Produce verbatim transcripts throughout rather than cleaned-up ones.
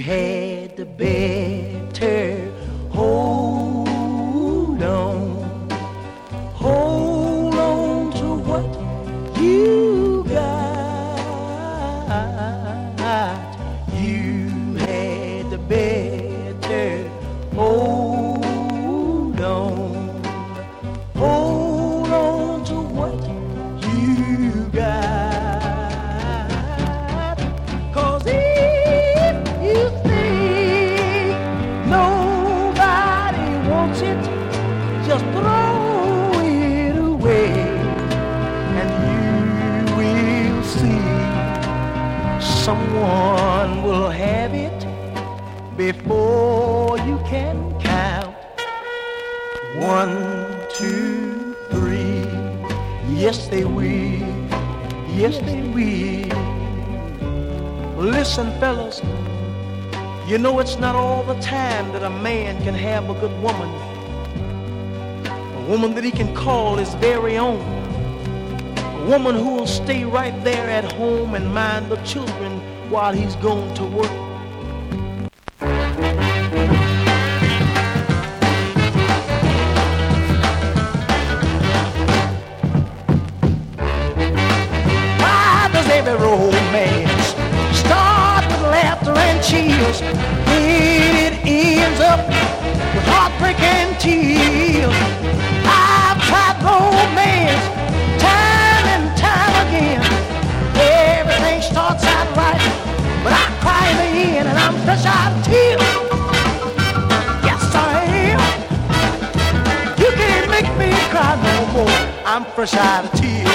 had the better hold on. Hold on to what you got. You had the better hold on. Hold on to what you got. 'Cause if you think nobody wants it, just throw it away, and you will see someone will have it before you can count. One, two, three. Yes, they will. Yes, they will. Listen, fellas, you know it's not all the time that a man can have a good woman, a woman that he can call his very own, a woman who will stay right there at home and mind the children while he's gone to work. Every romance start with laughter and cheers, then it ends up with heartbreak and tears. I've tried romance time and time again. Everything starts out right, but I cry in the end and I'm fresh out of tears. Yes, I am. You can't make me cry no more. I'm fresh out of tears.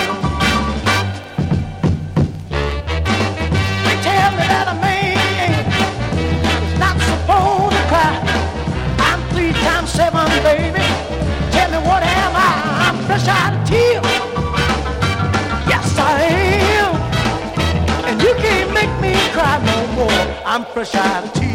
Seven, baby, tell me what am I? I'm fresh out of tears. Yes, I am. And you can't make me cry no more. I'm fresh out of tears.